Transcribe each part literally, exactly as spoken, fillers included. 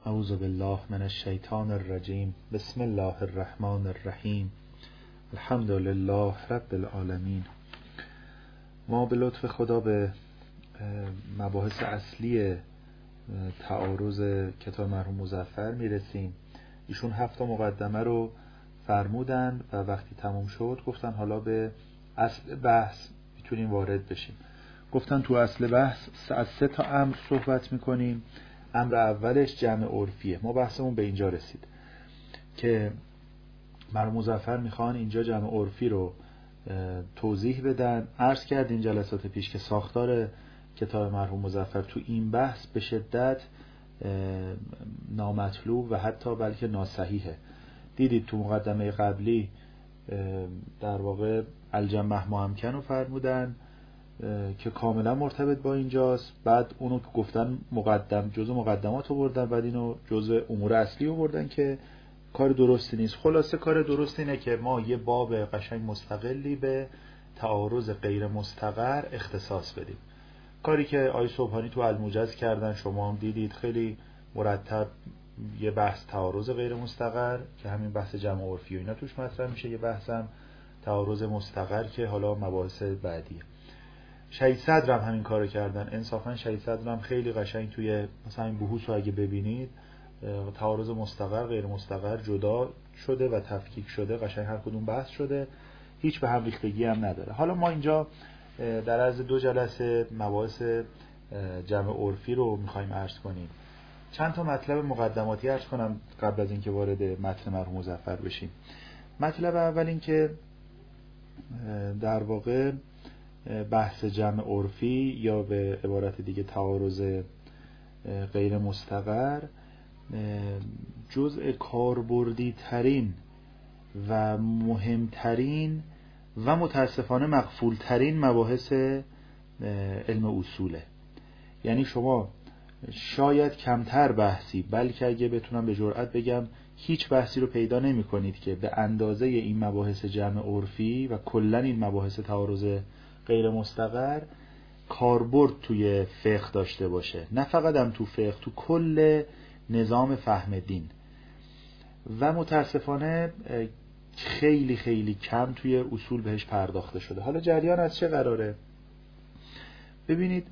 اعوذ بالله من الشیطان الرجیم. بسم الله الرحمن الرحیم. الحمد لله رب العالمین. ما به لطف خدا به مباحث اصلی تعارض کتاب مرحوم مظفر میرسیم. ایشون هفت مقدمه رو فرمودن و وقتی تموم شد گفتن حالا به اصل بحث میتونیم وارد بشیم. گفتن تو اصل بحث از سه تا امر صحبت میکنیم. امر اولش جمع عرفیه. ما بحثمون به اینجا رسید که مرحوم مظفر میخوان اینجا جمع عرفی رو توضیح بدن. عرض کردیم جلسات پیش که ساختار کتاب مرحوم مظفر تو این بحث به شدت نامطلوب و حتی بلکه ناصحیحه. دیدید تو مقدمه قبلی در واقع الجمع ممکن رو فرمودن که کاملا مرتبط با اینجاست. بعد اونو گفتن مقدم جزء مقدمات رو بردن، بعد اینو جزء امور اصلی رو بردن که کار درستی نیست. خلاصه کار درست اینه که ما یه باب قشنگ مستقلی به تعارض غیر مستقر اختصاص بدیم. کاری که آقای صبحانی تو الموجز کردن، شما هم دیدید خیلی مرتب یه بحث تعارض غیر مستقر که همین بحث جمع عرفی و اینا توش مطرح میشه، یه بحثم تعارض مستقر که حالا مباحث بعدیه. شهید صدر هم همین کارو کردن. انصافا شهید صدر هم خیلی قشنگ توی مثلا این بحوث رو اگه ببینید تعارض مستقر غیر مستقر جدا شده و تفکیک شده، قشنگ هر کدوم بحث شده، هیچ به هم ریختگی هم نداره. حالا ما اینجا در عرض دو جلسه مباحث جمع عرفی رو میخوایم عرض کنیم. چند تا مطلب مقدماتی عرض کنم قبل از اینکه وارد متن مرحوم مظفر بشیم. مطلب اول این که در واقع بحث جمع عرفی یا به عبارت دیگه تعارض غیر مستقر جزء کاربردی ترین و مهمترین و متاسفانه مغفول ترین مباحث علم اصوله. یعنی شما شاید کمتر بحثی، بلکه اگه بتونم به جرئت بگم هیچ بحثی رو پیدا نمی کنید که به اندازه این مباحث جمع عرفی و کلن این مباحث تعارض غیر مستقر کاربرد توی فقه داشته باشه. نه فقط هم تو فقه، تو کل نظام فهم دین. و متاسفانه خیلی خیلی کم توی اصول بهش پرداخته شده. حالا جریان از چه قراره؟ ببینید،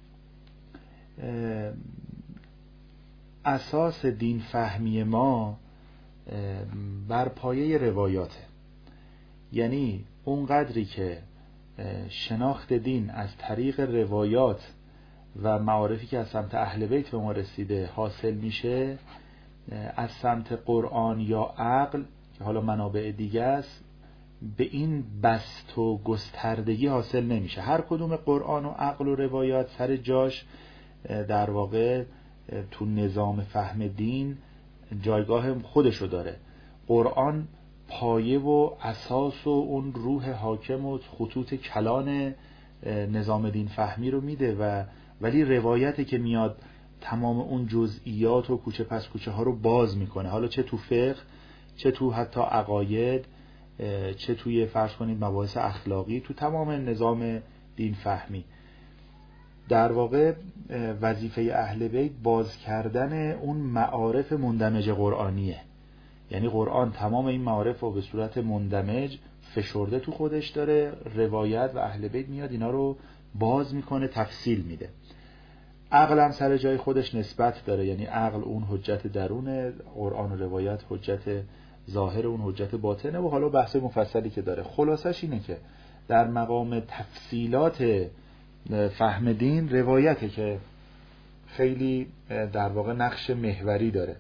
اساس دین فهمی ما بر پایه روایاته. یعنی اون قدری که شناخت دین از طریق روایات و معارفی که از سمت اهل بیت به ما رسیده حاصل میشه، از سمت قرآن یا عقل که حالا منابع دیگه است به این بسط و گستردگی حاصل نمیشه. هر کدوم قرآن و عقل و روایات سر جاش در واقع تو نظام فهم دین جایگاه خودشو داره. قرآن پایه و اساس و اون روح حاکم و خطوط کلان نظام دین فهمی رو میده، و ولی روایتی که میاد تمام اون جزئیات و کوچه پس کوچه ها رو باز میکنه، حالا چه تو فقه، چه تو حتی عقاید، چه توی فرض کنید مباحث اخلاقی، تو تمام نظام دین فهمی. در واقع وظیفه اهل بیت باز کردن اون معارف مندمج قرآنیه. یعنی قرآن تمام این معارف رو به صورت مندمج فشرده تو خودش داره، روایت و اهل بیت میاد اینا رو باز میکنه، تفصیل میده. عقل هم سر جای خودش نسبت داره. یعنی عقل اون حجت درونه، قرآن و روایت حجت ظاهر، اون حجت باطنه. و حالا بحث مفصلی که داره. خلاصش اینه که در مقام تفصیلات فهم دین روایته که خیلی در واقع نقش محوری داره.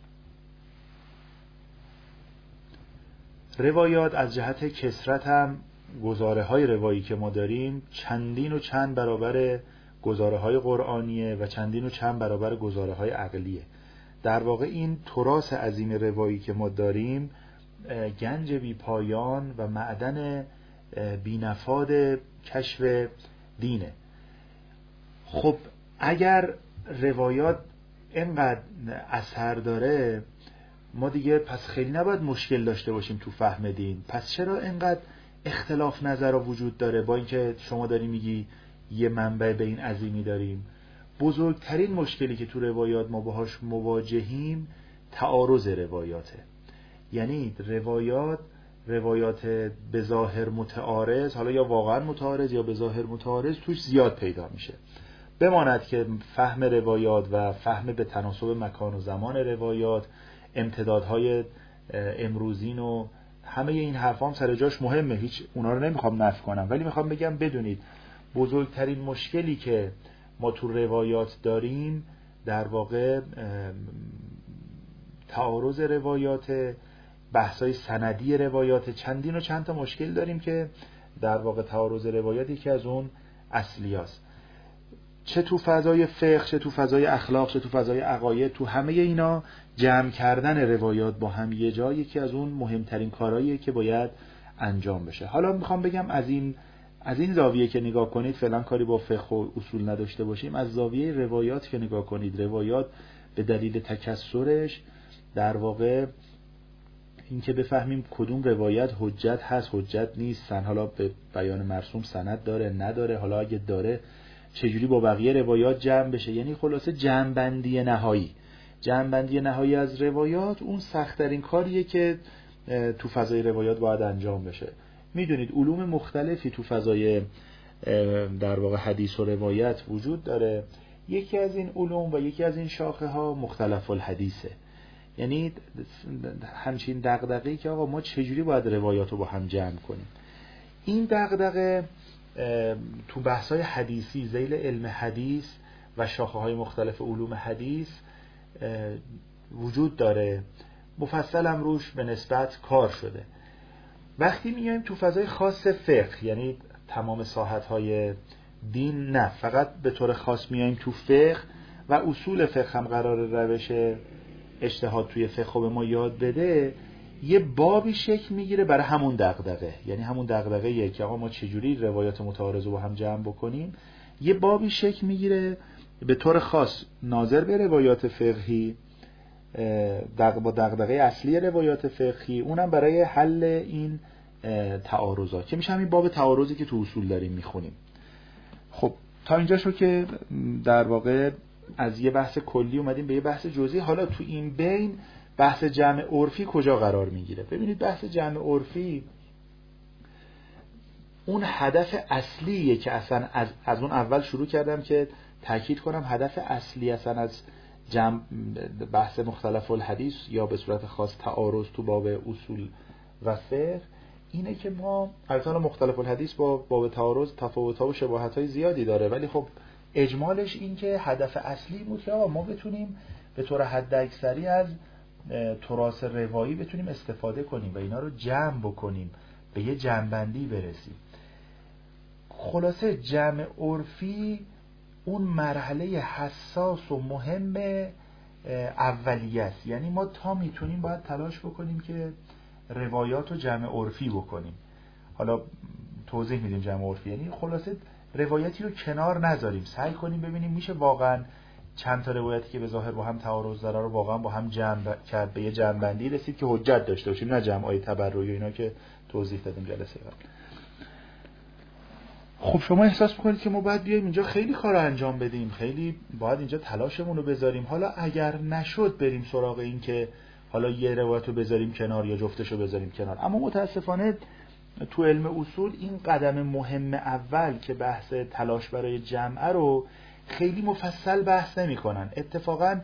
روایات از جهت کثرت هم گزاره های روایی که ما داریم چندین و چند برابر گزاره های قرآنیه و چندین و چند برابر گزاره های عقلیه. در واقع این تراث عظیم روایی که ما داریم گنج بی پایان و معدن بی نفاد کشف دینه. خب اگر روایات اینقدر اثر داره، ما دیگه پس خیلی نباید مشکل داشته باشیم تو فهم دین. پس چرا اینقدر اختلاف نظر وجود داره؟ با اینکه شما داری میگی یه منبع به این عظیمی داریم، بزرگترین مشکلی که تو روایات ما باهاش مواجهیم تعارض روایاته. یعنی روایات روایات به ظاهر متعارض، حالا یا واقعا متعارض یا به ظاهر متعارض، توش زیاد پیدا میشه. بماند که فهم روایات و فهم به تناسب مکان و زمان روایات، امتدادهای امروزین و همه این حرفا هم سر جاش مهمه، هیچ اونا رو نمیخوام نفی کنم، ولی میخوام بگم بدونید بزرگترین مشکلی که ما تو روایات داریم در واقع تعارض روایات، بحثای سندی روایات. چندین و چند تا مشکل داریم که در واقع تعارض روایاتی که از اون اصلیاست، چه تو فضای فقه، چه تو فضای اخلاق، چه تو فضای عقاید. تو همه اینا جمع کردن روایات با هم یه جا یکی از اون مهمترین کارهاییه که باید انجام بشه. حالا میخوام بگم از این از این زاویه که نگاه کنید، فعلا کاری با فقه و اصول نداشته باشیم، از زاویه روایات که نگاه کنید، روایات به دلیل تکثرش در واقع این که بفهمیم کدوم روایت حجت هست حجت نیست، حالا به بیان مرسوم سند داره نداره، حالا اگه داره چجوری با بقیه روایات جمع بشه. یعنی خلاصه جمع‌بندی نهایی جمع‌بندی نهایی از روایات اون سخت‌ترین کاریه که تو فضای روایات باید انجام بشه. میدونید علوم مختلفی تو فضای در واقع حدیث و روایت وجود داره. یکی از این علوم و یکی از این شاخه ها مختلف الحدیثه. یعنی همچین دغدغه‌ای که آقا ما چجوری باید روایات رو با هم جمع کنیم. این دغدغه تو بحث‌های حدیثی ذیل علم حدیث و شاخه‌های مختلف علوم حدیث وجود داره، مفصل هم روش به نسبت کار شده. وقتی میایم تو فضای خاص فقه، یعنی تمام ساحت‌های دین نه، فقط به طور خاص میایم تو فقه و اصول فقه هم قرار روش اجتهاد توی فقه به ما یاد بده، یه بابی شکل میگیره برای همون دغدغه. یعنی همون دغدغه‌ایه که آقا ما چجوری روایات متعارض رو با هم جمع بکنیم، یه بابی شکل میگیره به طور خاص ناظر به روایات فقهی، با دغدغه اصلی روایات فقهی، اونم برای حل این تعارضات که میشه همین باب تعارضی که تو اصول داریم میخونیم. خب تا اینجا شو که در واقع از یه بحث کلی اومدیم به یه بحث جزئی. حالا تو این بین بحث جمع عرفی کجا قرار میگیره؟ ببینید بحث جمع عرفی اون هدف اصلیه که اصلا از, از اون اول شروع کردم که تاکید کنم هدف اصلی اصلا از جمع بحث مختلف الحدیث یا به صورت خاص تعارض تو باب اصول و فقه اینه که ما البته مختلف الحدیث با باب تعارض تفاوت‌ها و شباهت‌های زیادی داره، ولی خب اجمالش این که هدف اصلی بود که ما بتونیم به طور حد اکثری از تراث روایی بتونیم استفاده کنیم و اینا رو جمع بکنیم، به یه جمع‌بندی برسیم. خلاصه جمع عرفی اون مرحله حساس و مهم اولیه است. یعنی ما تا میتونیم باید تلاش بکنیم که روایات رو جمع عرفی بکنیم. حالا توضیح میدیم جمع عرفی یعنی خلاصه روایتی رو کنار نذاریم، سعی کنیم ببینیم میشه واقعا چند تا روایتی که به ظاهر با هم تعارض داره رو واقعا با هم جمع کرد، به یه جمع بندی رسید که حجت داشته باشیم، نه جمع‌های تبرعی و اینا که توضیح دادیم جلسه قبل. خب شما احساس می‌کنید که ما باید بیایم اینجا خیلی کار انجام بدیم، خیلی باید اینجا تلاشمون رو بذاریم. حالا اگر نشد بریم سراغ این که حالا یه روایت رو بذاریم کنار یا جفتش رو بذاریم کنار. اما متاسفانه تو علم اصول این قدم مهم اول که بحث تلاش برای جمع رو خیلی مفصل بحث نمی کنن. اتفاقا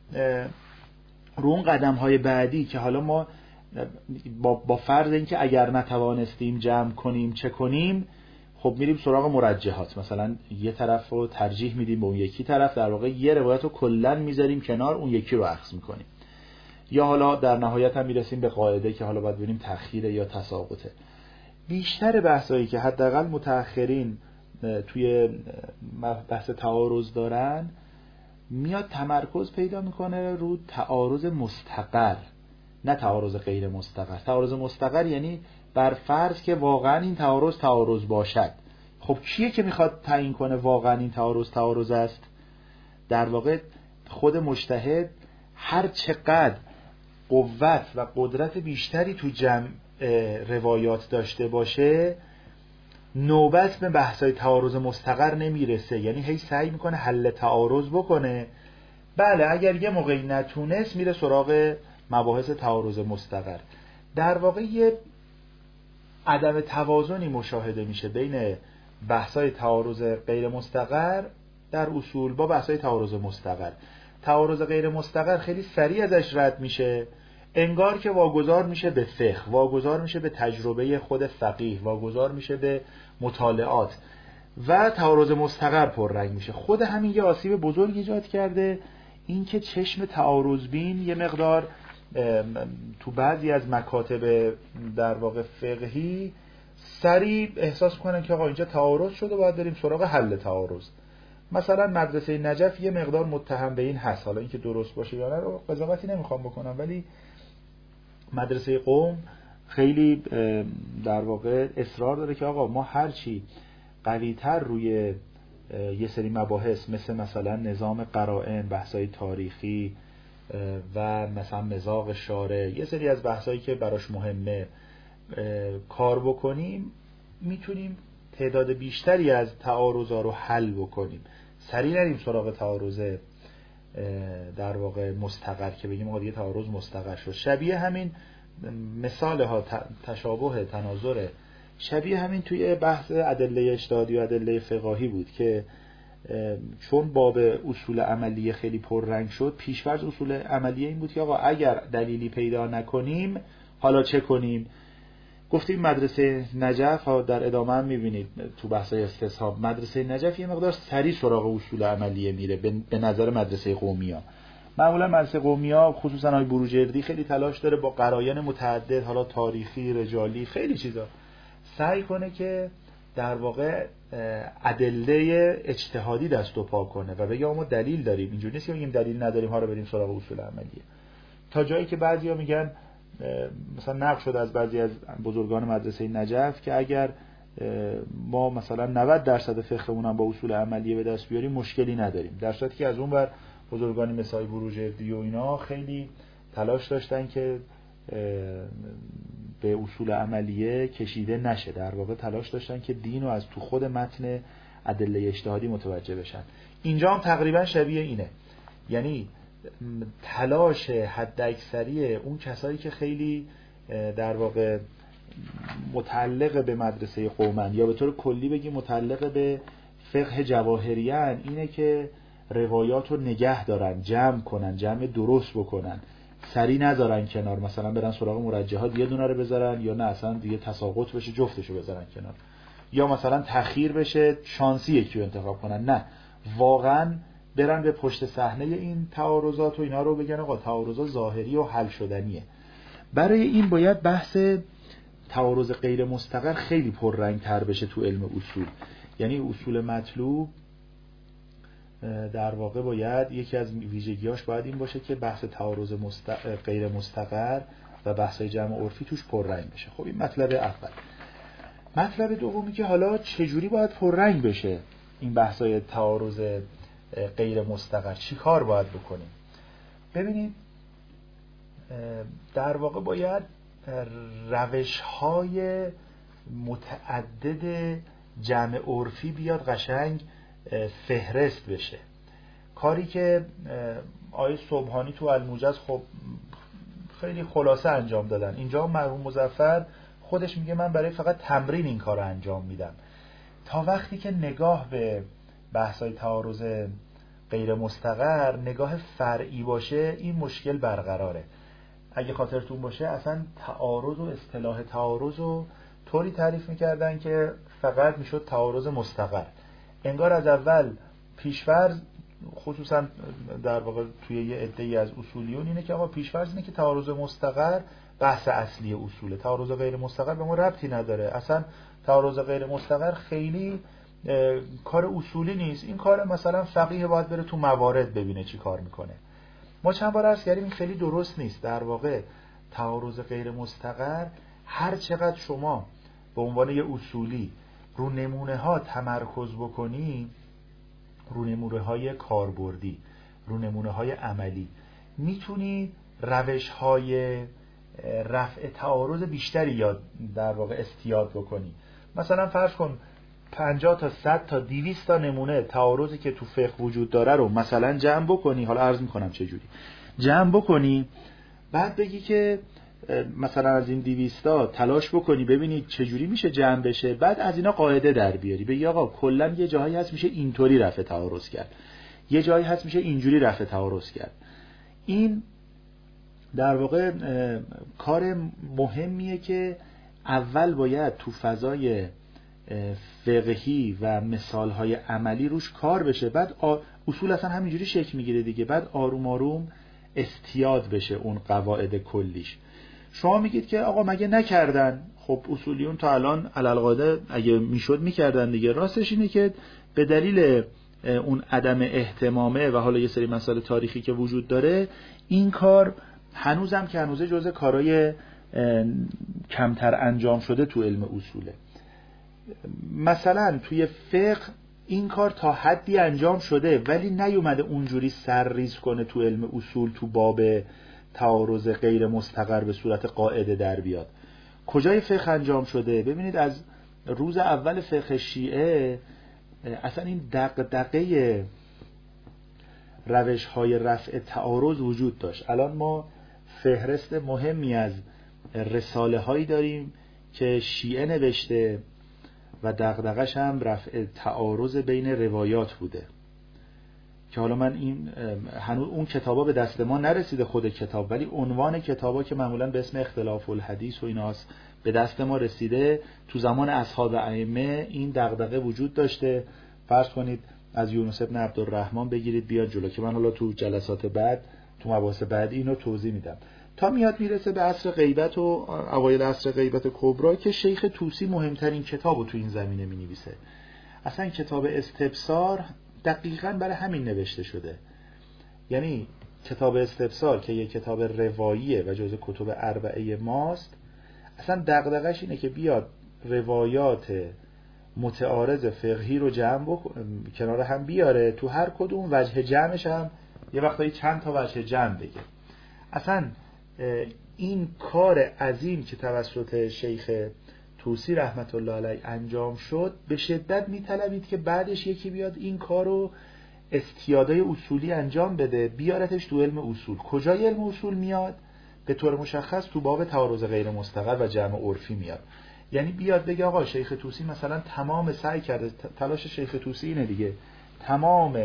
رو اون قدم های بعدی که حالا ما با, با فرض این که اگر نتوانستیم جمع کنیم چه کنیم، خب میریم سراغ مرجحات، مثلا یه طرف رو ترجیح میدیم به اون یکی طرف، در واقع یه روایت رو کلن میذاریم کنار، اون یکی رو اخذ میکنیم. یا حالا در نهایت هم میرسیم به قاعده که حالا باید ببینیم تأخیره یا تساقطه. بیشتر بحثایی که حداقل متأخرین توی بحث تعارض دارن میاد تمرکز پیدا میکنه رو تعارض مستقر، نه تعارض غیر مستقر. تعارض مستقر یعنی بر فرض که واقعا این تعارض تعارض باشد. خب کیه که میخواد تعیین کنه واقعا این تعارض تعارض است؟ در واقع خود مجتهد هر چقدر قوت و قدرت بیشتری تو جمع روایات داشته باشه، نوبت به بحث‌های تعارض مستقر نمیرسه، یعنی هی سعی میکنه حل تعارض بکنه. بله اگر یه موقعی نتونست میره سراغ مباحث تعارض مستقر. در واقع یه عدم توازنی مشاهده میشه بین بحث‌های تعارض غیر مستقر در اصول با بحث‌های تعارض مستقر. تعارض غیر مستقر خیلی سریع ازش رد میشه، انگار که واگذار میشه به فقه، واگذار میشه به تجربه خود فقیه، واگذار میشه به مطالعات، و تعارض مستقر پررنگ میشه. خود همین یه آسیب بزرگ ایجاد کرده، این که چشم تعارض بین یه مقدار تو بعضی از مکاتب در واقع فقهی سریع احساس کنن که آقا اینجا تعارض شده، باید بریم سراغ حل تعارض. مثلا مدرسه نجف یه مقدار متهم به این هست، حالا اینکه درست باشه یا نه رو قضاوتی نمیخوام بکنم، ولی مدرسه قم خیلی در واقع اصرار داره که آقا ما هرچی قوی‌تر روی یه سری مباحث مثل مثلا نظام قرائن، بحث‌های تاریخی و مثلا مذاق شارع، یه سری از بحثایی که براش مهمه کار بکنیم، میتونیم تعداد بیشتری از تعارضا رو حل بکنیم. سریع نریم سراغ تعارض در واقع مستقر که بگیم آقا دیگه تعارض مستقر شد. شبیه همین مثال ها تشابه تناظر شبیه همین توی بحث ادله اجتهادی و ادله فقاهی بود که چون باب اصول عملیه خیلی پررنگ شد، پیش‌فرض اصول عملیه این بود که آقا اگر دلیلی پیدا نکنیم حالا چه کنیم. گفتیم مدرسه نجف در ادامه هم میبینید تو بحث‌های استصحاب، مدرسه نجف یه مقدار سریع سراغ اصول عملیه میره به نظر مدرسه قومیا. معمولا مدرسه قومیا خصوصا های بروجردی خیلی تلاش داره با قراین متعدد، حالا تاریخی، رجالی، خیلی چیزا سعی کنه که در واقع ادله اجتهادی دست و پا کنه و بگه ما دلیل داریم. اینجوری نیست که بگیم دلیل نداریم ها رو بریم سراغ اصول عملیه. تا جایی که بعضیا میگن مثلا نقل شده از بعضی از بزرگان مدرسه نجف که اگر ما مثلا نود درصد فقهمون هم با اصول عملیه به دست بیاریم مشکلی نداریم، در صورتی که از اون ور بزرگانی مثل بروجردی و اینا خیلی تلاش داشتن که به اصول عملیه کشیده نشه، در واقع تلاش داشتن که دین رو از تو خود متن ادله اجتهادی متوجه بشن. اینجا هم تقریبا شبیه اینه، یعنی تلاش حداکثری اون کسایی که خیلی در واقع متعلق به مدرسه قومن یا به طور کلی بگیم متعلق به فقه جواهریان اینه که روایات رو نگه دارن، جمع کنن، جمع درست بکنن، سری نذارن کنار، مثلا برن سراغ مرجحات یه دونه رو بذارن یا نه اصلا دیگه تساقط بشه جفتشو بذارن کنار، یا مثلا تأخیر بشه شانسی یکی رو انتخاب کنن، نه واقعا برن به پشت صحنه این تعارضات و اینا رو بگن آقا تعارضات ظاهری و حل شدنیه. برای این باید بحث تعارض غیر مستقر خیلی پررنگ تر بشه تو علم اصول. یعنی اصول مطلوب در واقع باید یکی از ویژگیاش باید این باشه که بحث تعارض مستقر، غیر مستقر و بحث‌های جمع عرفی توش پررنگ بشه. خب این مطلب اول. مطلب دومی که حالا چجوری باید پررنگ بشه این بحث‌های تعارض غیر مستقر، چی کار باید بکنیم؟ ببینید در واقع باید روش‌های متعدد جمع عرفی بیاد قشنگ فهرست بشه. کاری که آیه سبحانی تو الموجز خب خیلی خلاصه انجام دادن. اینجا مرحوم مظفر خودش میگه من برای فقط تمرین این کار رو انجام میدم. تا وقتی که نگاه به بحث‌های تعارض غیر مستقر نگاه فرعی باشه این مشکل برقراره. اگه خاطرتون باشه اصلا تعارض و اصطلاح تعارض رو طوری تعریف میکردن که فقط میشد تعارض مستقر. انگار از اول پیشفرض خصوصا در واقع توی یه عده‌ای از اصولیون اینه که آقا پیشفرض اینه که تعارض مستقر بحث اصلی اصوله، تعارض غیر مستقر به ما ربطی نداره، اصلا تعارض غیر مستقر خیلی کار اصولی نیست، این کار مثلا فقیه باید بره تو موارد ببینه چی کار میکنه. ما چند بار عرض کردیم این خیلی درست نیست. در واقع تعارض غیر مستقر هر چقدر شما به عنوان یه اصولی رو نمونه ها تمرکز بکنی، رو نمونه های کاربردی، رو نمونه های عملی، میتونی روش های رفع تعارض بیشتری یاد در واقع استیاد بکنی. مثلا فرض کن پنجاه تا صد تا دویست تا نمونه تعارضی که تو فقه وجود داره رو مثلا جمع بکنی، حالا عرض میکنم چه جوری جمع بکنی، بعد بگی که مثلا از این دویست تا تلاش بکنی ببینید چه جوری میشه جمع بشه، بعد از اینا قاعده در بیاری، بگی آقا کلا یه جایی هست میشه اینطوری رفع تعارض کرد، یه جایی هست میشه اینجوری رفع تعارض کرد. این در واقع کار مهمیه که اول باید تو فضای فقهی و مثالهای عملی روش کار بشه، بعد اصول اصلا همینجوری شکل میگیره دیگه، بعد آروم آروم استیاد بشه اون قواعد کلیش. شما میگید که آقا مگه نکردن؟ خب اصولیون تا الان علالقاعده اگه میشد میکردن دیگه. راستش اینه که به دلیل اون عدم اهتمامه و حالا یه سری مسائل تاریخی که وجود داره، این کار هنوزم که هنوزه جزء کارهای کمتر انجام شده تو علم اصوله. مثلا توی فقه این کار تا حدی انجام شده ولی نیومده اونجوری سرریز کنه تو علم اصول تو باب تعارض غیر مستقر به صورت قاعده در بیاد. کجای فقه انجام شده؟ ببینید از روز اول فقه شیعه اصلا این دغدغه روش‌های رفع تعارض وجود داشت. الان ما فهرست مهمی از رساله هایی داریم که شیعه نوشته و دغدغش هم رفع تعارض بین روایات بوده، که حالا من این هنوز اون کتابا به دست ما نرسیده خود کتاب، ولی عنوان کتابا که معمولا به اسم اختلاف الحدیث و ایناست به دست ما رسیده. تو زمان اصحاب ائمه این دغدغه وجود داشته. فرض کنید از یونس ابن عبدالرحمن بگیرید بیاد جلو، که من حالا تو جلسات بعد تو مباحث بعدی اینو توضیح میدم، تا میاد میرسه به عصر غیبت و اوایل عصر غیبت کبرا که شیخ طوسی مهمترین کتابو تو این زمینه مینویسه. اصلا کتاب استبصار دقیقاً برای همین نوشته شده. یعنی کتاب استبصار که یک کتاب رواییه و جزء کتب اربعه ماست، اصلا دغدغش اینه که بیاد روایات متعارض فقهی رو جمع بکنه، کنار هم بیاره، تو هر کدوم وجه جمعش هم یه وقتایی چند تا وجه جمع بگه. اصلا این کار عظیم که توسط شیخ طوسی رحمت الله علیه انجام شد به شدت میطلبید که بعدش یکی بیاد این کارو استیادای اصولی انجام بده، بیارتش تو علم اصول. کجای علم اصول میاد؟ به طور مشخص تو باب تعارض غیر مستقر و جمع عرفی میاد. یعنی بیاد بگه آقا شیخ طوسی مثلا تمام سعی کرده، تلاش شیخ طوسی اینه دیگه، تمام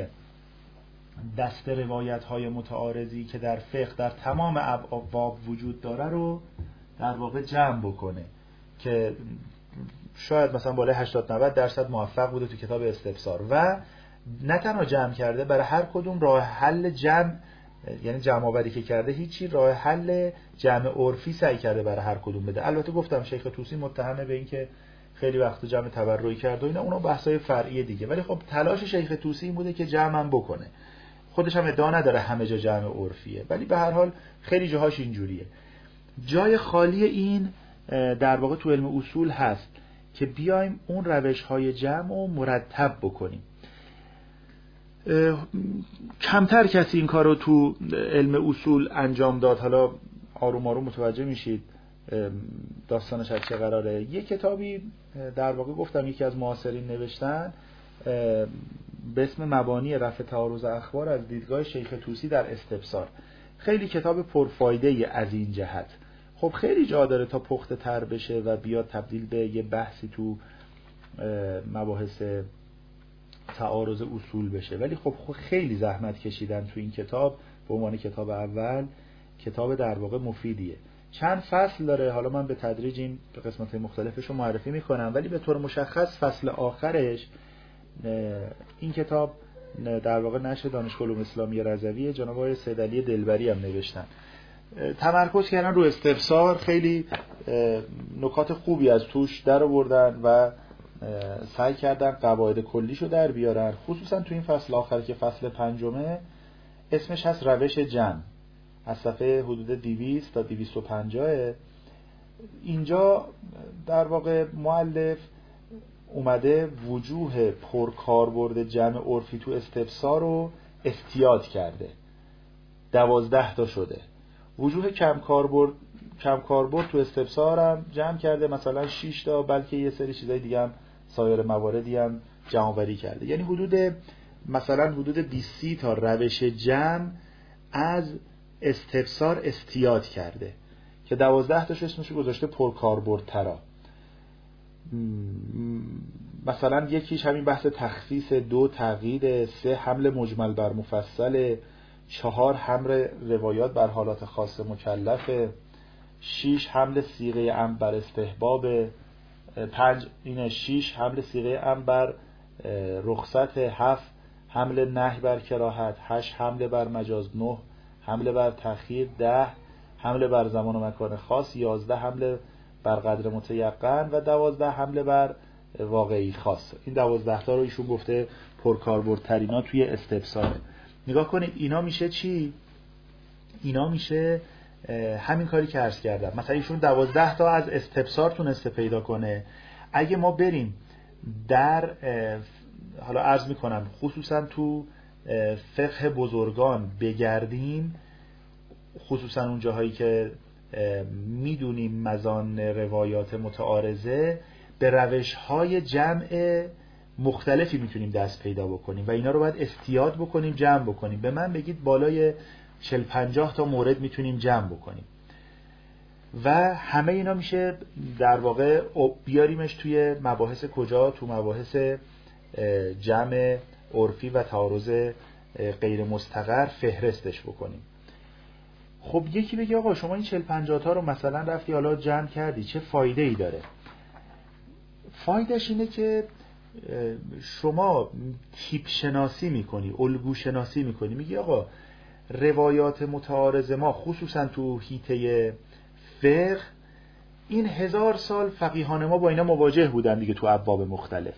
دست روایت های متعارضی که در فقه در تمام ابواب وجود داره رو در واقع جمع بکنه، که شاید مثلا بالای هشتاد نود درصد موفق بوده تو کتاب استبصار. و نه تنها جمع کرده، برای هر کدوم راه حل جمع، یعنی جمع آوری که کرده هیچی، راه حل جمع عرفی سعی کرده برای هر کدوم بده. البته گفتم شیخ طوسی متهمه به این که خیلی وقت جمع تبرعی کرده و اینا، اونا بحثای فرعی دیگه، ولی خب تلاش شیخ طوسی این بوده که جمع هم بکنه. خودش هم ادعا نداره همه جا جمع عرفیه، ولی به هر حال خیلی جاهاش اینجوریه. جای خالی این در واقع تو علم اصول هست که بیایم اون روش‌های جمع رو مرتب بکنیم. کمتر کسی این کار رو تو علم اصول انجام داد. حالا آروم آروم متوجه میشید داستانش از چه قراره. یه کتابی در واقع گفتم یکی از معاصرین نوشتن به اسم مبانی رفع تعارض اخبار از دیدگاه شیخ طوسی در استبصار. خیلی کتاب پرفایده از این جهت. خب خیلی جا داره تا پخته تر بشه و بیاد تبدیل به یه بحثی تو مباحث تعارض اصول بشه، ولی خب خیلی زحمت کشیدن تو این کتاب. به عنوان کتاب اول کتاب در واقع مفیدیه، چند فصل داره. حالا من به تدریج این قسمت‌های مختلفش رو معرفی میکنم، ولی به طور مشخص فصل آخرش این کتاب در واقع نشر دانشگاه علوم اسلامی رضوی جناب آقای سید علی دلبری هم نوشتن. تمرکز کردن رو استفسار، خیلی نکات خوبی از توش در آوردن و سعی کردن قواعد کلیشو در بیارن. خصوصا تو این فصل آخر که فصل پنجمه اسمش هست روش جمع، از صفحه حدود دویست تا دویست و پنجاه. اینجا در واقع مؤلف اومده وجوه پرکاربرد جمع عرفی تو استفسار رو استیاد کرده، دوازده تا شده. وجوه کم کاربرد کم کاربرد تو استفسارم جمع کرده مثلا شش تا، بلکه یه سری چیزای دیگه هم سایر مواردی هم جمع آوری کرده. یعنی حدود مثلا حدود بیست تا روش جمع از استفسار استیاد کرده که دوازده تاش اسمشو گذاشته پرکاربردترا. مثلا یکیش همین بحث تخصیص، دو تقیید، سه حمل مجمل بر مفصل، چهار حمل روایات بر حالات خاص مکلف، شیش حمل صیغه امر بر استحباب، پنج اینه شیش حمل صیغه امر بر رخصت، هفت حمل نهی بر کراهت، هشت حمل بر مجاز، نه حمل بر تأخیر، ده حمل بر زمان و مکان خاص، یازده حمل بر قدر متیقن و دوازده حمله بر واقعی خاص. این دوازده تا رو ایشون گفته پرکاربردترینا توی استفساره. نگاه کنید اینا میشه چی؟ اینا میشه همین کاری که عرض کردم. مثلا ایشون دوازده تا از استفسار تونسته پیدا کنه. اگه ما بریم در حالا عرض میکنم خصوصا تو فقه بزرگان بگردیم، خصوصا اون جاهایی که میدونیم مزان روایات متعارضه، به روش‌های جمع مختلفی میتونیم دست پیدا بکنیم و اینا رو باید استیاد بکنیم، جمع بکنیم. به من بگید بالای چهل پنجاه تا مورد میتونیم جمع بکنیم و همه اینا میشه در واقع بیاریمش توی مباحث کجا؟ تو مباحث جمع عرفی و تعارض غیر مستقر فهرستش بکنیم. خب یکی بگه آقا شما این چهل پنجاه تا رو مثلا رفتی حالا جمع کردی، چه فایده ای داره؟ فایدهش اینه که شما تیپ شناسی میکنی، الگو شناسی میکنی، میگی آقا روایات متعارض ما خصوصا تو حیطه فقه این هزار سال فقیهان ما با اینا مواجه بودن دیگه تو ابواب مختلف،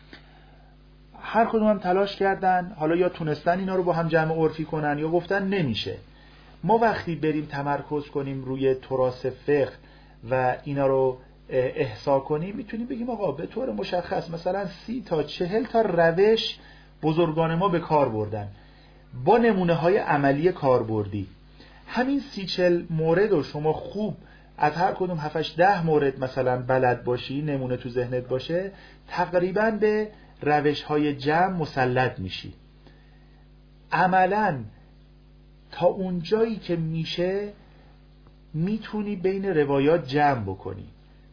هر کدوم هم تلاش کردن، حالا یا تونستن اینا رو با هم جمع عرفی کنن یا گفتن نمیشه. ما وقتی بریم تمرکز کنیم روی تراث فقه و اینا رو احصا کنیم، میتونیم بگیم آقا به طور مشخص مثلا سی تا چهل تا روش بزرگان ما به کار بردن با نمونه های عملی کاربردی. همین سی چهل مورد رو شما خوب از هر کدوم هفتش ده مورد مثلا بلد باشی، نمونه تو ذهنت باشه، تقریبا به روش های جمع مسلط میشی. عملاً تا اون جایی که میشه میتونی بین روایات جمع بکنی.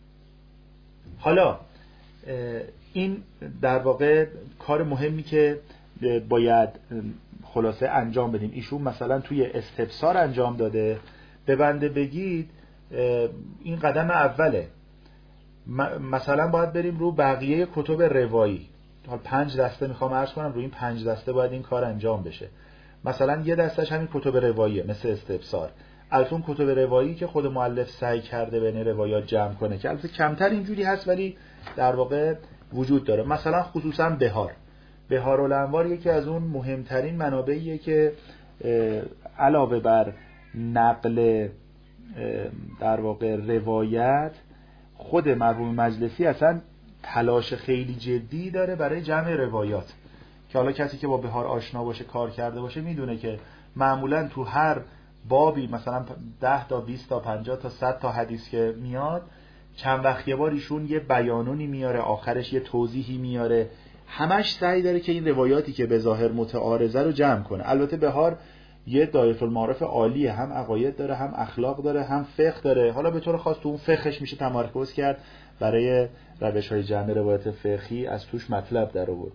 حالا این در واقع کار مهمی که باید خلاصه انجام بدیم. ایشون مثلا توی استفسار انجام داده، به بنده بگید این قدم اوله. مثلا باید بریم رو بقیه کتب روایی. حالا پنج دسته میخوام عرض کنم، روی این پنج دسته باید این کار انجام بشه. مثلا یه دستش همین کتب رواییه مثل استفسار. البته کتب روایی که خود مؤلف سعی کرده بین روایات جمع کنه که البته کمتر اینجوری هست ولی در واقع وجود داره. مثلا خصوصا بهار بهارالانوار یکی از اون مهمترین منابعیه که علاوه بر نقل در واقع روایت، خود مرحوم مجلسی اصلا تلاش خیلی جدی داره برای جمع روایات که حالا کسی که با بهار آشنا باشه، کار کرده باشه، میدونه که معمولا تو هر بابی مثلا ده تا بیست تا پنجاه تا صد تا حدیث که میاد، چند وقت یه بار ایشون یه بیانونی میاره، آخرش یه توضیحی میاره، همش سعی داره که این روایاتی که به ظاهر متعارضه رو جمع کنه. البته بهار یه دایره المعارف عالیه، هم عقاید داره، هم اخلاق داره، هم فقه داره. حالا به طور خاص تو اون فقهش میشه تمرکز کرد برای روش‌های جمع روایت فقهی، از توش مطلب در آورد.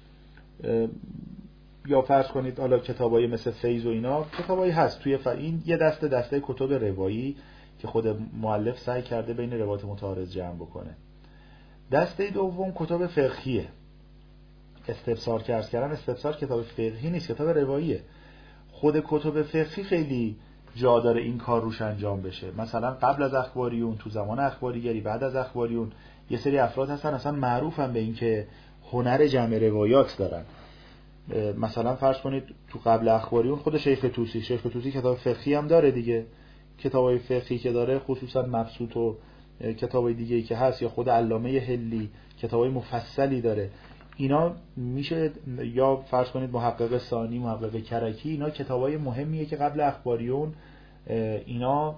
یا فرض کنید حالا کتابایی مثل فیض و اینا، کتابایی هست توی ف... این یه دسته دسته کتب روایی که خود مؤلف سعی کرده بین روایات متعارض جمع بکنه. دسته دوم کتب فقهیه. استفسار که عرض کردم، استفسار کتاب فقهی نیست، کتاب رواییه. خود کتب فقهی خیلی جا داره این کار روش انجام بشه. مثلا قبل از اخباریون، تو زمان اخباریگری، بعد از اخباریون، یه سری افراد هستن اصلا معروفن به این که هنر جمع روایات دارن. مثلا فرض کنید تو قبل اخباریون خود شیخ طوسی، شیخ طوسی کتاب فقهی هم داره دیگه. کتابای فقهی که داره خصوصا مبسوط و کتابای دیگه‌ای که هست، یا خود علامه هلی کتابای مفصلی داره. اینا میشه، یا فرض کنید محقق ثانی، محقق کرکی، اینا کتابای مهمیه که قبل اخباریون اینا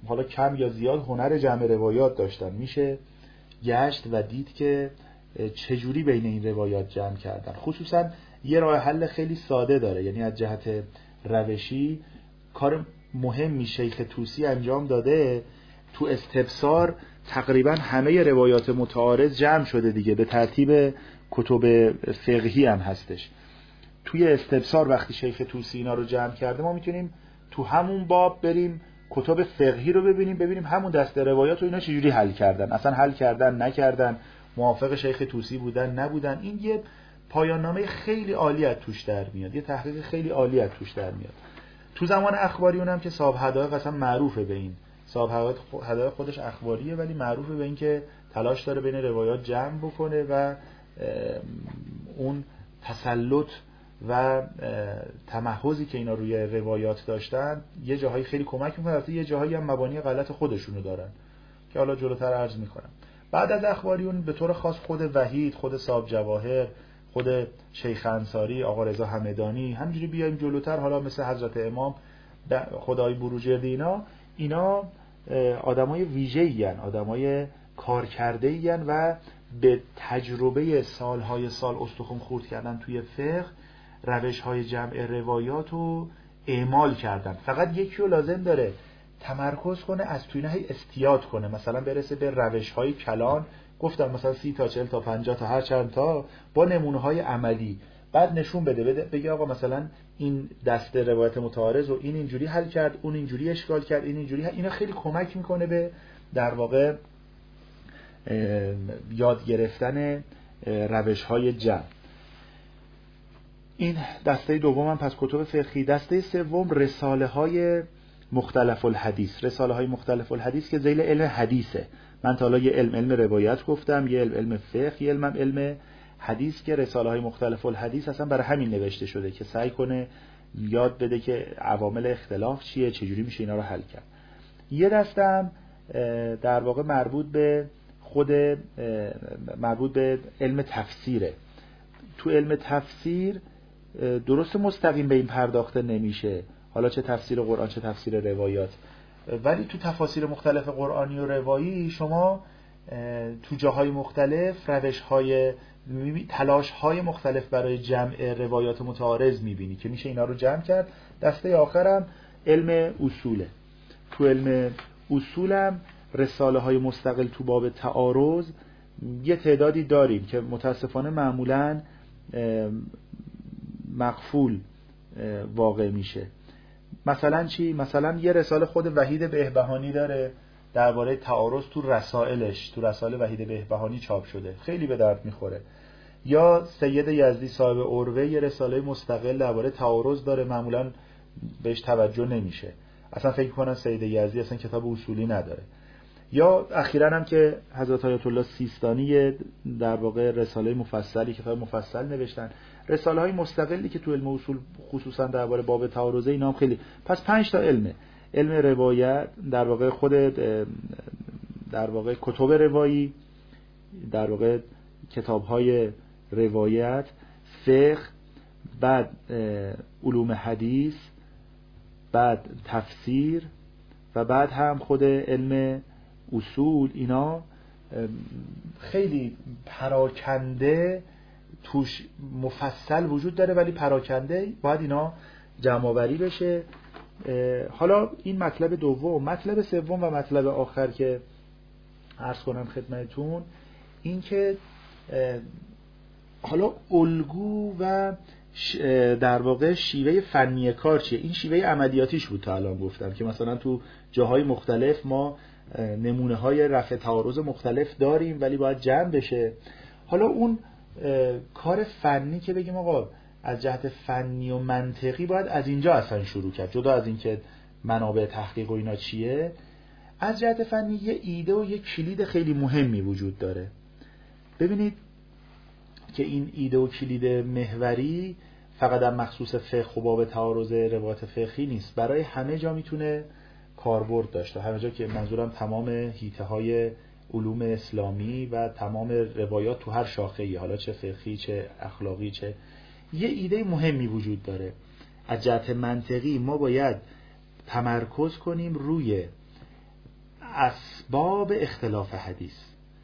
حالا کم یا زیاد هنر جمع روایات داشتن، میشه گشت و دید که چجوری بین این روایات جمع کردن. خصوصا یه راه حل خیلی ساده داره، یعنی از جهت روشی کار مهمی شیخ طوسی انجام داده. تو استبصار تقریبا همه روایات متعارض جمع شده دیگه، به ترتیب کتب فقهی هم هستش. توی استبصار وقتی شیخ طوسی اینا رو جمع کرده، ما میتونیم تو همون باب بریم کتب فقهی رو ببینیم، ببینیم همون دسته روایات رو اینا چجوری حل کردن، اصلا حل کردن نکردن، موافق شیخ طوسی بودن نبودن. این یه پایان نامه خیلی عالی از توش در میاد، یه تحقیق خیلی عالی از توش در میاد. تو زمان اخباریون هم که صاحب حدائق اصلا معروفه به این، صاحب حدائق خودش اخباریه ولی معروفه به این که تلاش داره بین روایات جمع بکنه و اون تسلط و تمحضی که اینا روی روایات داشتن یه جاهایی خیلی کمک میکنه، البته یه جاهایی هم مبانی غلط خودشونو دارن که حالا جلوتر عرض میکنم. بعد از اخباریون به طور خاص خود وحید، خود صاحب جواهر، خود شیخ انصاری، آقا رضا همدانی، همینجوری بیایم جلوتر، حالا مثل حضرت امام خدای بروجردی، اینا اینا آدمای ویژه‌ای ان، آدمای کارکرده‌ای ان و به تجربه سالهای سال استخوان خورد کردن توی فقه، روش‌های جمع روایات رو اعمال کردن. فقط یکی رو لازم داره تمرکز کنه، از توی نهی استیاد کنه، مثلا برسه به روش‌های کلان، گفتم مثلا سی تا چهل تا پنجاه تا هر چند تا، با نمونه‌های عملی، بعد نشون بده بده بگه آقا مثلا این دسته روایت متعارض و این اینجوری حل کرد، اون اینجوری اشکال کرد، این اینجوری. اینا خیلی کمک میکنه به در واقع یاد گرفتن روش‌های جمع. این دسته دوم. پس کتب فقهی. دسته سوم رساله های مختلف الحدیث. رساله های مختلف الحدیث که ذیل علم حدیثه. من تا حالا یه علم علم روایت گفتم، یه علم علم فقه، یه علم علم حدیث که رساله های مختلف الحدیث اصلا برای همین نوشته شده که سعی کنه یاد بده که عوامل اختلاف چیه، چجوری میشه اینا رو حل کرد. یه دستم در واقع مربوط به خود مربوط به علم تفسیره. تو علم تفسیر درست مستقیم به این پرداخته نمیشه، حالا چه تفسیر قرآن چه تفسیر روایات، ولی تو تفاسیر مختلف قرآنی و روایی شما تو جاهای مختلف روش‌های تلاش‌های مختلف برای جمع روایات متعارض می‌بینی که میشه اینا رو جمع کرد. دسته آخرم علم اصوله. تو علم اصولم رساله‌های مستقل تو باب تعارض یه تعدادی داریم که متاسفانه معمولاً مغفول واقع میشه. مثلا چی؟ مثلا یه رساله خود وحید بهبهانی داره درباره تعارض، تو رسائلش، تو رسائل وحید بهبهانی چاپ شده، خیلی به درد میخوره. یا سید یزدی صاحب عروه یه رساله مستقل درباره تعارض داره، معمولا بهش توجه نمیشه، اصلا فکر کنن سید یزدی اصلا کتاب اصولی نداره. یا اخیراً هم که حضرت آیت الله سیستانی در واقع رساله مفصلی، کتاب مفصل نوشتن. رساله های مستقلی که تو علم اصول خصوصا درباره باب تعارض اینا هم خیلی. پس پنج تا علمه: علم روایت، در واقع خود در واقع کتب روایی، در واقع کتاب‌های روایت، فقه، بعد علوم حدیث، بعد تفسیر و بعد هم خود علم اصول. اینا خیلی پراکنده توش مفصل وجود داره ولی پراکنده، باید اینا جمع آوری بشه. حالا این مطلب دوم. مطلب سوم و مطلب آخر که عرض کنم خدمتتون این که حالا الگو و در واقع شیوه فنی کار چیه. این شیوه عملیاتیش بود تا الان گفتم که مثلا تو جاهای مختلف ما نمونه های رفع تعارض مختلف داریم ولی باید جمع بشه. حالا اون کار فنی که بگیم آقا از جهت فنی و منطقی باید از اینجا اصلا شروع کرد، جدا از این که منابع تحقیق و اینا چیه، از جهت فنی یه ایده و یه کلید خیلی مهمی وجود داره. ببینید که این ایده و کلید محوری فقط هم مخصوص فقه و باب تعارض روایت فقهی نیست، برای همه جا میتونه کاربرد داشته، همه جا که منظورم تمام حیطه‌های علوم اسلامی و تمام روایات تو هر شاخه‌ای، حالا چه فقهی چه اخلاقی چه. یه ایده مهمی وجود داره. از جهت منطقی ما باید تمرکز کنیم روی اسباب اختلاف حدیث.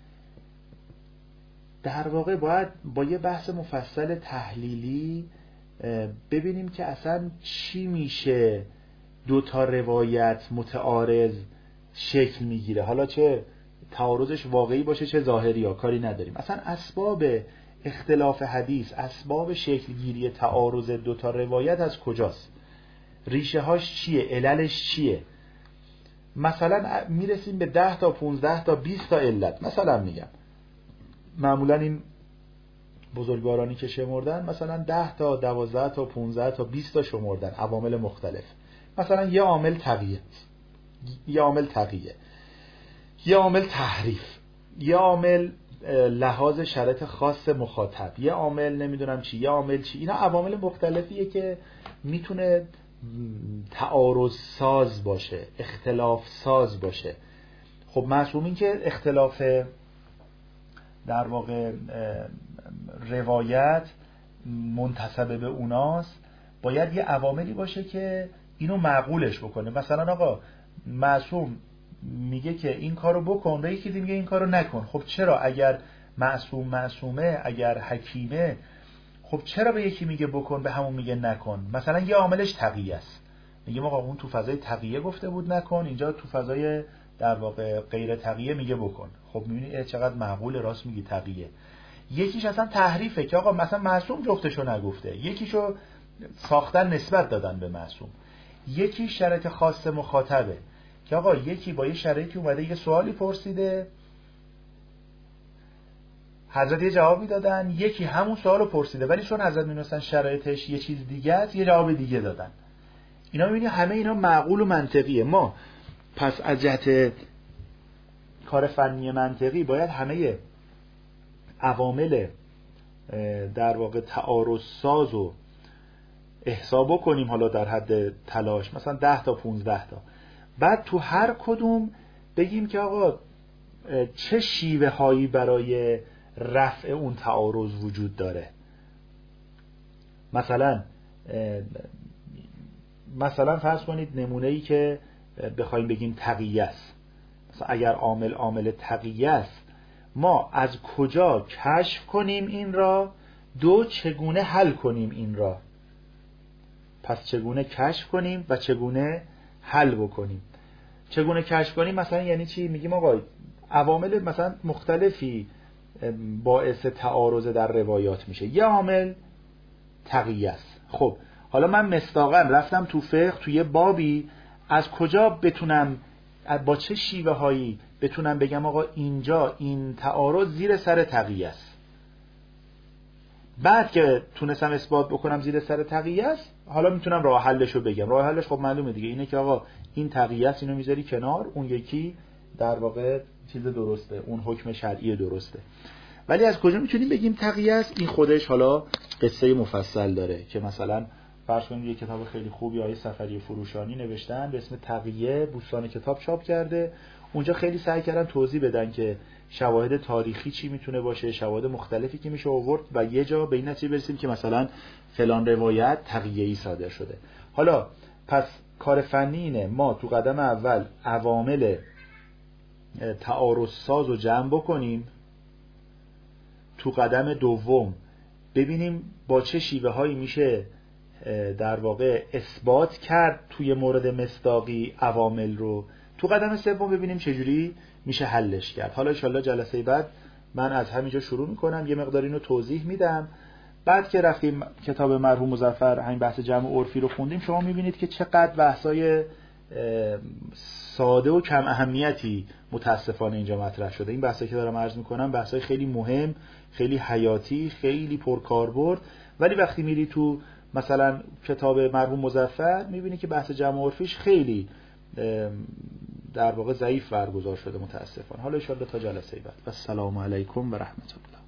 در واقع باید با یه بحث مفصل تحلیلی ببینیم که اصلا چی میشه دو تا روایت متعارض شکل میگیره، حالا چه تعارضش واقعی باشه چه ظاهری، ها کاری نداریم. اصلا اسباب اختلاف حدیث، اسباب شکل گیری تعارض دو تا روایت از کجاست، ریشه هاش چیه، عللش چیه. مثلا میرسیم به ده تا پونزده تا بیست تا علت. مثلا میگم معمولا این بزرگوارانی که شمردن مثلا ده تا دوازده تا پونزده تا بیست تا شمردن عوامل مختلف. مثلا یه عامل تقیه، یه عامل تقیه، یه عامل تحریف، یه عامل لحاظ شرط خاص مخاطب، یه عامل نمیدونم چی، یه عامل چی. اینا عوامل مختلفیه که میتونه تعارض ساز باشه، اختلاف ساز باشه. خب معصومین که اختلاف در واقع روایت منتسب به اوناست، باید یه عواملی باشه که اینو معقولش بکنه. مثلا آقا معصوم میگه که این کارو بکن و یکی دیگه میگه این کارو نکن. خب چرا اگر معصوم معصومه، اگر حکیمه، خب چرا به یکی میگه بکن به همون میگه نکن؟ مثلا یه عاملش تقیه است، میگه آقا اون تو فضای تقیه گفته بود نکن، اینجا تو فضای در واقع غیر تقیه میگه بکن. خب میبینی چقدر معقول، راست میگی تقیه. یکیش اصلا تحریفه که آقا مثلا معصوم جفتشو نگفته، یکیشو ساختن نسبت دادن به معصوم. یکی شرط خاص مخاطبه که آقا یکی با یه شرطی اومده یه سوالی پرسیده، حضرت یه جوابی دادن، یکی همون سوالو پرسیده ولی چون حضرت می‌دونستن شرایطش یه چیز دیگه است یه جواب دیگه دادن. اینا می‌بینی همه اینا معقول و منطقیه. ما پس از جهت کار فنی منطقی باید همه عوامل در واقع تعارض ساز و احساب کنیم، حالا در حد تلاش مثلا ده تا پونزده تا. بعد تو هر کدوم بگیم که آقا چه شیوه هایی برای رفع اون تعارض وجود داره. مثلا مثلا فرض کنید نمونه‌ای که بخوایم بگیم تقیه است، مثلا اگر عامل عامل تقیه است، ما از کجا کشف کنیم این را؟ دو، چگونه حل کنیم این را؟ پس چگونه کشف کنیم و چگونه حل بکنیم. چگونه کشف کنیم مثلا یعنی چی؟ میگیم آقا عوامل مثلا مختلفی باعث تعارض در روایات میشه، یه عامل تقیه است. خب حالا من مصداقاً رفتم تو فقه تو یه بابی، از کجا بتونم با چه شیوه هایی بتونم بگم آقا اینجا این تعارض زیر سر تقیه است؟ بعد که تونستم اثبات بکنم زیر سر تقیه است، حالا میتونم راه حلش رو بگم. راه حلش خب معلومه دیگه، اینه که آقا این تقیه است، اینو میذاری کنار، اون یکی در واقع چیز درسته، اون حکم شرعی درسته. ولی از کجا میتونیم بگیم تقیه است؟ این خودش حالا قصه مفصل داره که مثلا فرض کنید یه کتاب خیلی خوبی آقای سفری فروشانی نوشتن به اسم تقیه، بوستان کتاب چاپ کرده. اونجا خیلی سعی کردن توضیح بدن که شواهد تاریخی چی میتونه باشه، شواهد مختلفی که میشه آورد و یه جا به این نتیجه برسیم که مثلا فلان روایت تقیه‌ای صادر شده. حالا پس کار فنی اینه ما تو قدم اول عوامل تعارض ساز رو جمع بکنیم، تو قدم دوم ببینیم با چه شیوه هایی میشه در واقع اثبات کرد توی مورد مصداقی عوامل رو، تو قدم سوم ببینیم چجوری میشه حلش کرد. حالا انشالله جلسه بعد من از همینجا شروع میکنم، یه مقدار اینو توضیح میدم. بعد که رفتیم کتاب مرحوم مظفر همین بحث جمع عرفی رو خوندیم، شما میبینید که چقدر بحثای ساده و کم اهمیتی متاسفانه اینجا مطرح شده. این بحثایی که دارم عرض میکنم بحثای خیلی مهم، خیلی حیاتی، خیلی پرکاربرد، ولی وقتی میری تو مثلا کتاب مرحوم مظفر میبینی که بحث جمع عرفیش خیلی در واقع ضعیف برگزار شده متاسفانه. حالا ان شاء الله تا جلسه بعد. السلام علیکم و رحمت الله.